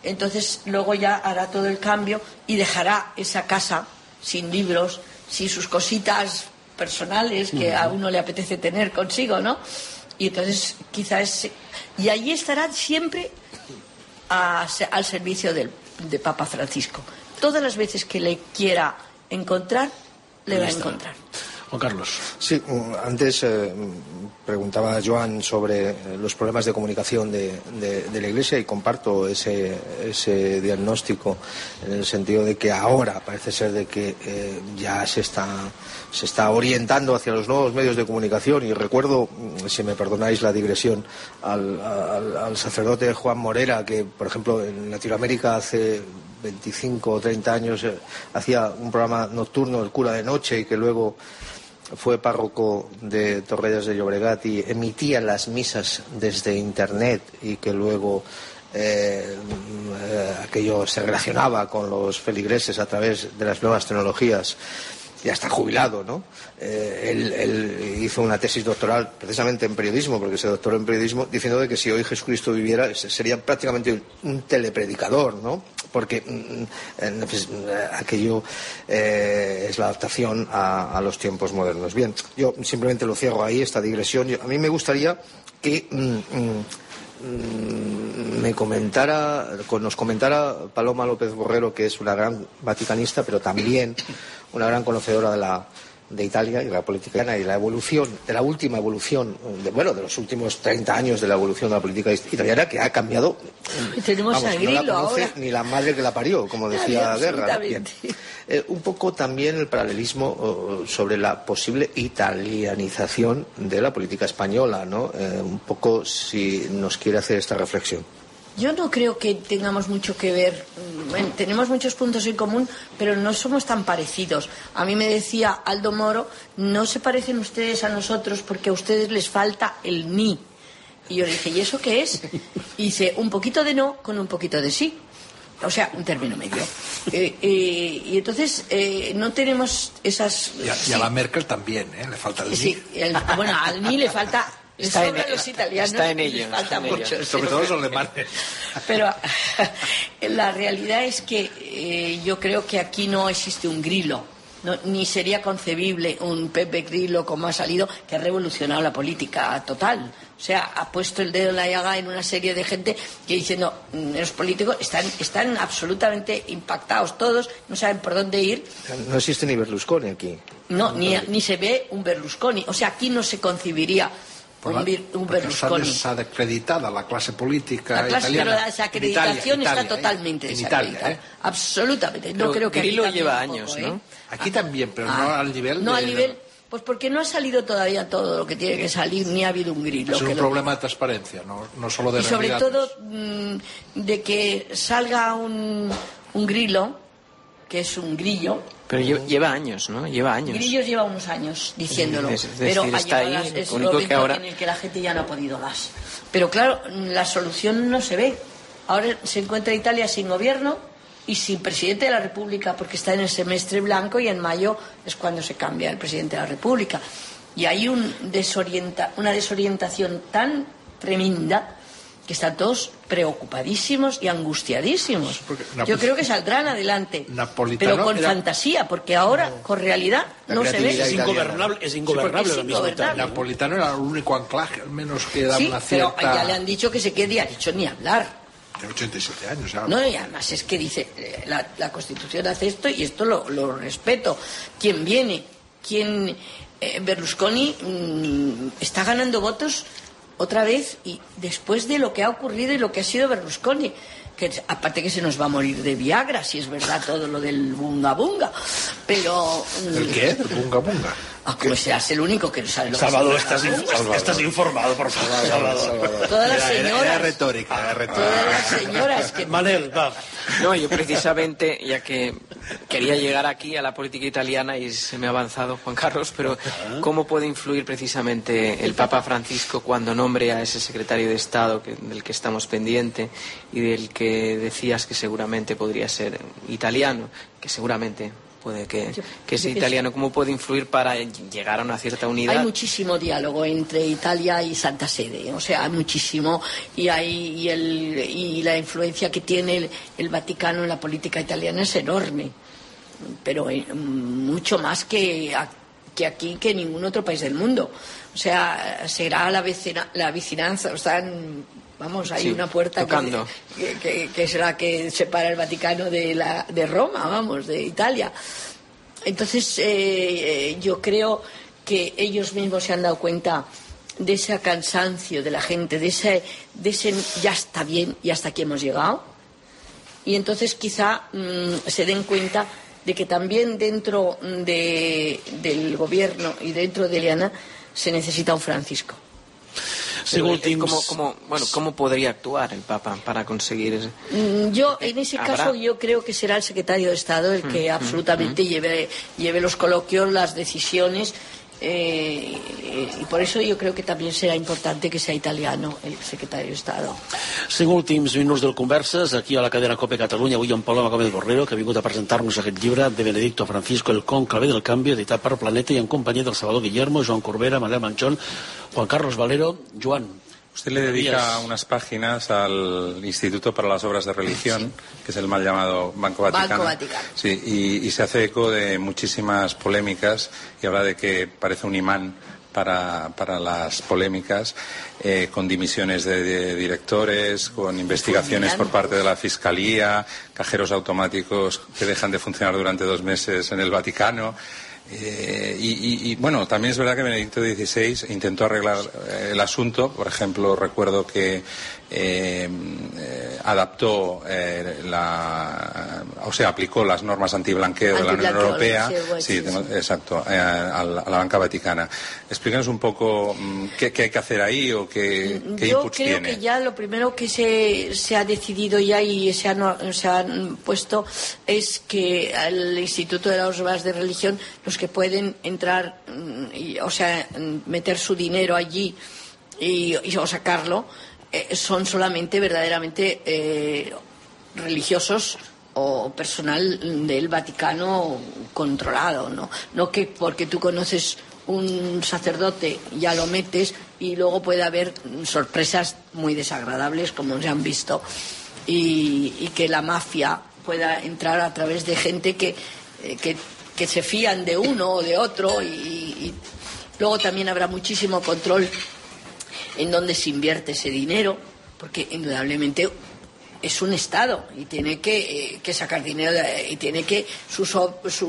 entonces luego ya hará todo el cambio y dejará esa casa sin libros, sin sus cositas personales que a uno le apetece tener consigo, ¿no? Y entonces quizás... Y allí estará siempre al servicio de Papa Francisco. Todas las veces que le quiera encontrar, le va a encontrar. Juan Carlos. Sí, antes preguntaba Joan sobre los problemas de comunicación de la Iglesia y comparto ese diagnóstico en el sentido de que ahora parece ser de que ya se está orientando hacia los nuevos medios de comunicación y recuerdo, si me perdonáis la digresión, al sacerdote Juan Morera que, por ejemplo, en Latinoamérica hace 25 o 30 años hacía un programa nocturno, El cura de noche, y que luego fue párroco de Torrellas de Llobregat y emitía las misas desde internet y que luego aquello se relacionaba con los feligreses a través de las nuevas tecnologías. Ya está jubilado, ¿no? Él hizo una tesis doctoral precisamente en periodismo, porque se doctoró en periodismo, diciendo de que si hoy Jesucristo viviera sería prácticamente un telepredicador, ¿no? Porque pues, aquello es la adaptación a los tiempos modernos. Bien, yo simplemente lo cierro ahí, esta digresión. A mí me gustaría que nos comentara Paloma López Borrero, que es una gran vaticanista, pero también una gran conocedora de Italia y de la política italiana y la evolución, de la última evolución, de los últimos 30 años de la evolución de la política italiana, que ha cambiado. Y tenemos a Grillo no la conoce ahora. Ni la madre que la parió, como decía Guerra. Bien. Un poco también el paralelismo sobre la posible italianización de la política española, ¿no? Un poco si nos quiere hacer esta reflexión. Yo no creo que tengamos mucho que ver. Bueno, tenemos muchos puntos en común, pero no somos tan parecidos. A mí me decía Aldo Moro, no se parecen ustedes a nosotros porque a ustedes les falta el ni. Y yo le dije, ¿y eso qué es? Y dice, un poquito de no con un poquito de sí. O sea, un término medio. Y entonces no tenemos esas... Y a la Merkel también, le falta el ni. Sí, bueno, al ni le falta... Los italianos está en ello, falta mucho. Sobre todo los alemanes. Pero la realidad es que yo creo que aquí no existe un Grillo, ni sería concebible un Pepe Grillo como ha salido, que ha revolucionado la política total. O sea, ha puesto el dedo en la llaga en una serie de gente que diciendo, los políticos están absolutamente impactados todos, no saben por dónde ir. No existe ni Berlusconi aquí. No, ni se ve un Berlusconi. O sea, aquí no se concibiría un Berlusconi. Está desacreditada la clase política la clase, italiana. Pero la desacreditación está totalmente desacreditada. Italia, Absolutamente. No creo que Grillo aquí lleva tampoco, años, ¿no? Aquí también, pero no al nivel. No al nivel. Pues porque no ha salido todavía todo lo que tiene que salir, ni ha habido un Grillo. Es un problema de transparencia, no solo de y sobre realidades. todo de que salga un Grillo, que es un grillo. Pero lleva años, ¿no? Lleva años. Grillos lleva unos años diciéndolo. Pero está ahí, es un momento que ahora... en el que la gente ya no ha podido más. Pero claro, la solución no se ve. Ahora se encuentra Italia sin gobierno y sin presidente de la República, porque está en el semestre blanco y en mayo es cuando se cambia el presidente de la República. Y hay una desorientación tan tremenda que están todos preocupadísimos y angustiadísimos. Yo creo que saldrán adelante, pero con fantasía, porque ahora con realidad no se ve. Es ingobernable la misma Italia. Napolitano era el único anclaje, al menos que da una cierta... pero ya le han dicho que se quede, ha dicho ni hablar. De 87 años ya. No, y además es que dice, la Constitución hace esto y esto lo respeto. ¿Quién viene? Berlusconi está ganando votos otra vez, y después de lo que ha ocurrido y lo que ha sido Berlusconi, que aparte que se nos va a morir de Viagra, si es verdad todo lo del bunga bunga, pero... ¿El qué? ¿El bunga bunga? Como seas el único que sabe lo que Salvador, estás informado, por favor, Salvador. Todas las señoras... Era retórica. Todas las señoras que... Manel, va. No, yo precisamente, ya que quería llegar aquí a la política italiana y se me ha avanzado Juan Carlos, pero ¿cómo puede influir precisamente el Papa Francisco cuando nombre a ese secretario de Estado del que estamos pendiente y del que decías que seguramente podría ser italiano, que seguramente puede que ese italiano, cómo puede influir para llegar a una cierta unidad? Hay muchísimo diálogo entre Italia y Santa Sede, o sea, hay muchísimo, y la influencia que tiene el Vaticano en la política italiana es enorme, pero mucho más que aquí, que en ningún otro país del mundo. O sea, será la vicinanza, hay una puerta que es la que separa el Vaticano de Roma, de Italia. Entonces, yo creo que ellos mismos se han dado cuenta de ese cansancio de la gente, de ese ya está bien y hasta aquí hemos llegado. Y entonces quizá se den cuenta de que también dentro del gobierno y dentro de Eliana se necesita un Francisco. ¿Cómo podría actuar el Papa para conseguir ese? En ese caso yo creo que será el secretario de Estado el que absolutamente lleve los coloquios, las decisiones, y por eso yo creo que también será importante que sea italiano el secretario de Estado. 5 últims minuts del Converses, aquí a la cadena COPE Catalunya, avui en Paloma Gómez Borrero, que ha vingut a presentar-nos aquest llibre de Benedicto Francisco, El Cónclave del Cambio, editat per Planeta, i en companyia del Salvador Guillermo, Joan Corbera, Manel Manchón, Juan Carlos Valero. Joan, usted le dedica unas páginas al Instituto para las Obras de Religión, que es el mal llamado Banco Vaticano. Sí, y se hace eco de muchísimas polémicas y habla de que parece un imán para las polémicas, con dimisiones de directores, con investigaciones por parte de la Fiscalía, cajeros automáticos que dejan de funcionar durante 2 meses en el Vaticano. Bueno, también es verdad que Benedicto XVI intentó arreglar el asunto. Por ejemplo, recuerdo que adaptó aplicó las normas antiblanqueo de la Unión Europea, a la banca vaticana. Explícanos un poco qué hay que hacer ahí o qué inputs tiene. Yo creo que ya lo primero que se ha decidido ya y se han puesto es que al Instituto de las Obras de Religión, los que pueden entrar, meter su dinero allí o sacarlo, son solamente verdaderamente religiosos o personal del Vaticano controlado, no que porque tú conoces un sacerdote ya lo metes y luego puede haber sorpresas muy desagradables como se han visto, y que la mafia pueda entrar a través de gente que se fían de uno o de otro, y luego también habrá muchísimo control en dónde se invierte ese dinero, porque indudablemente es un Estado y tiene que sacar dinero y tiene que sus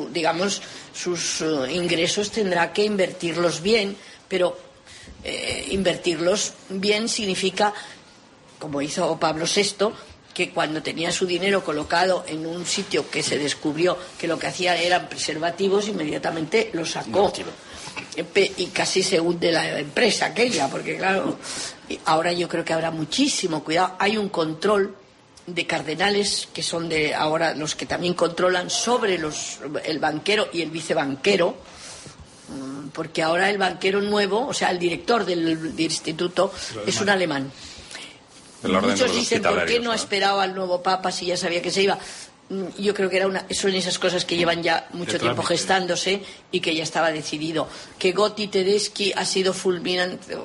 ingresos tendrá que invertirlos bien, pero invertirlos bien significa, como hizo Pablo VI, que cuando tenía su dinero colocado en un sitio que se descubrió que lo que hacía eran preservativos, inmediatamente lo sacó. Y casi se hunde la empresa aquella, porque claro, ahora yo creo que habrá muchísimo cuidado. Hay un control de cardenales que son ahora los que también controlan sobre el banquero y el vicebanquero, porque ahora el banquero nuevo, o sea, el director del instituto es un alemán. Muchos dicen, ¿por qué no ha esperado al nuevo Papa si ya sabía que se iba? Yo creo que son esas cosas que llevan ya mucho tiempo gestándose y que ya estaba decidido. Que Gotti Tedeschi ha sido fulminante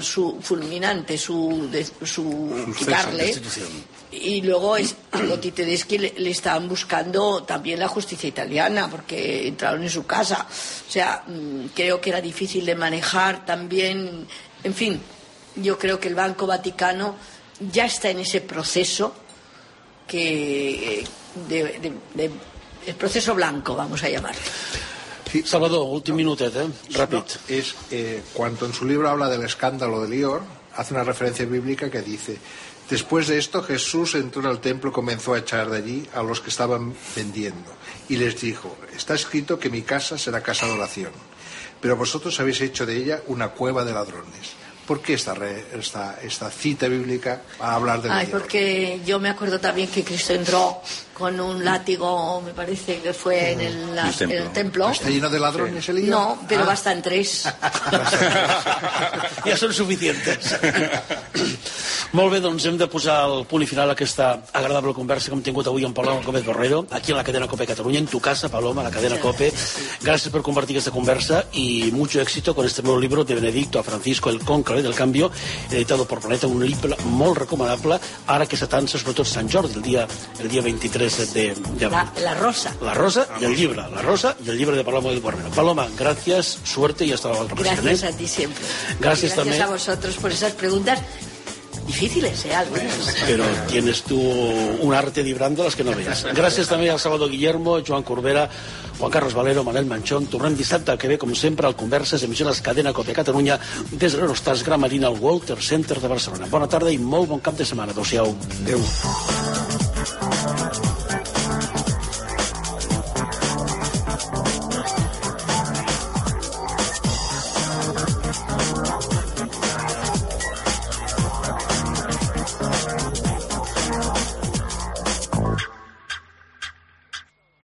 quitarle, y luego a Gotti Tedeschi le estaban buscando también la justicia italiana porque entraron en su casa. O sea, creo que era difícil de manejar también. En fin, yo creo que el Banco Vaticano ya está en ese proceso el proceso blanco, vamos a llamarlo. Sí. Salvador, últim minutet, rápido. Cuando en su libro habla del escándalo de Lior, hace una referencia bíblica que dice: después de esto Jesús entró en el templo y comenzó a echar de allí a los que estaban vendiendo, y les dijo: está escrito que mi casa será casa de oración, pero vosotros habéis hecho de ella una cueva de ladrones. ¿Por qué esta cita bíblica a hablar de Lior? Porque yo me acuerdo también que Cristo entró con un látigo, me parece que fue en el templo. ¿Está lleno de ladrones el Lior? No, pero bastan 3. Ya son suficientes. Molt bé, doncs hem de posar el punt i final a aquesta agradable conversa que hem tingut avui amb Paloma Gómez Borrero, aquí en la cadena COPE Cataluña, en tu casa, Paloma, la cadena COPE. Gracias por compartir esta conversa y mucho éxito con este nuevo libro de Benedicto a Francisco, El Cónclave del Cambio, editado por Planeta, un llibre molt recomanable, ara que s'atansa sobretot Sant Jordi, el dia 23 d'abril. La rosa. La rosa y el libro, la rosa y el libro de Paloma Gómez Borrero. Paloma, gracias, suerte y hasta la otra ocasión. Gracias a ti siempre. Gracias también a vosotros por esas preguntas difíciles, algunas. Pero tienes tú un arte vibrando las que no veas. Gracias també al Salvador Guillermo, Joan Corbera, Juan Carlos Valero, Manel Manchón. Tornem dissabte que ve, com sempre, al Converses, emissions Cadena COPE Catalunya, des de l'Aerostars Gran Marina al Walter Center de Barcelona. Bona tarda i molt bon cap de setmana. Adéu-siau. Adéu.